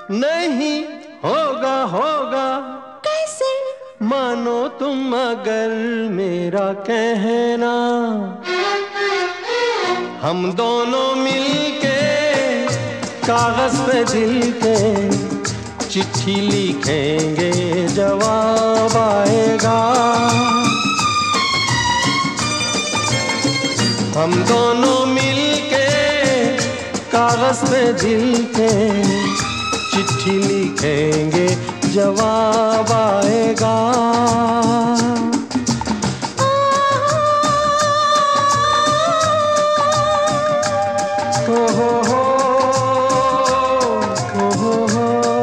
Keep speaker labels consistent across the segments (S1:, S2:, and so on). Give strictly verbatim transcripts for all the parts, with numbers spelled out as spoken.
S1: नहीं होगा होगा
S2: कैसे?
S1: मानो तुम अगर मेरा कहना, हम दोनों मिलके कागज पे दिल के चिट्ठी लिखेंगे, जवाब आएगा। हम दोनों मिलके कागज पे दिल के चिट्ठी लिखेंगे, जवाब आएगा। हो हो हो हो हो हो।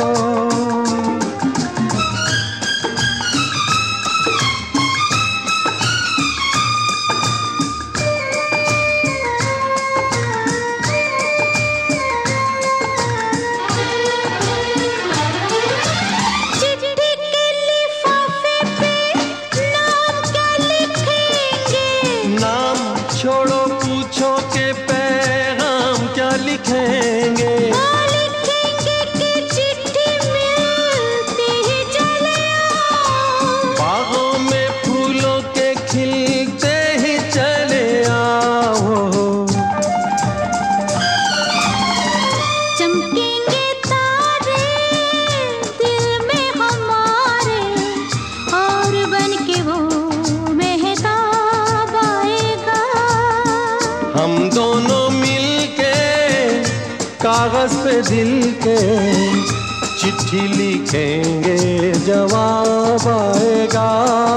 S1: छोड़ो पूछो के पैगाम क्या लिखेंगे?
S2: लिखेंगे कि चिट्ठी मिलती ही चले आओ,
S1: बागों में फूलों के खिलते ही चले आओ।
S2: चमकेंगे तारे दिल में हमारे, और बन के वो मेहताब आएगा।
S1: हम दोनों मिलके कागज पे दिल के चिट्ठी लिखेंगे, जवाब आएगा।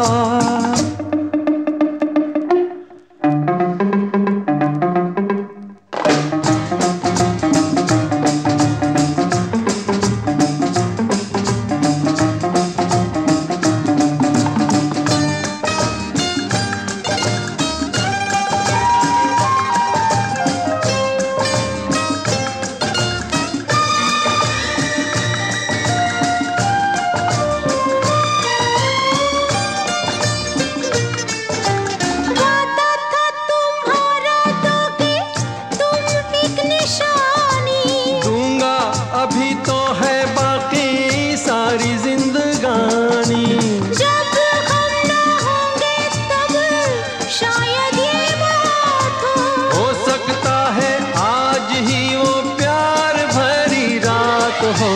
S1: अभी तो है बाकी सारी जिंदगानी,
S2: जब हम ना होंगे तब शायद ये बात हो।
S1: हो सकता है आज ही वो प्यार भरी रात हो।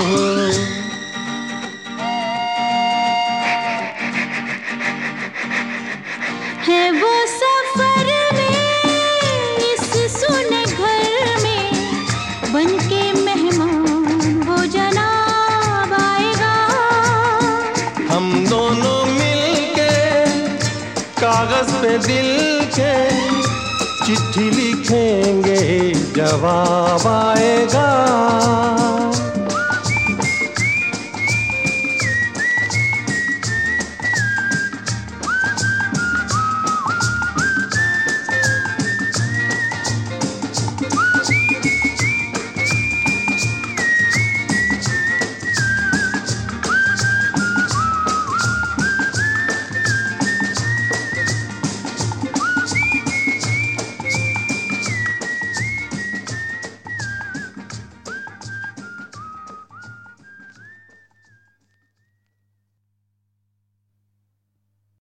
S2: है वो सफर में इस सुने घर में, बनके
S1: हम दोनों मिलके कागज पे दिल के चिट्ठी लिखेंगे, जवाब आएगा।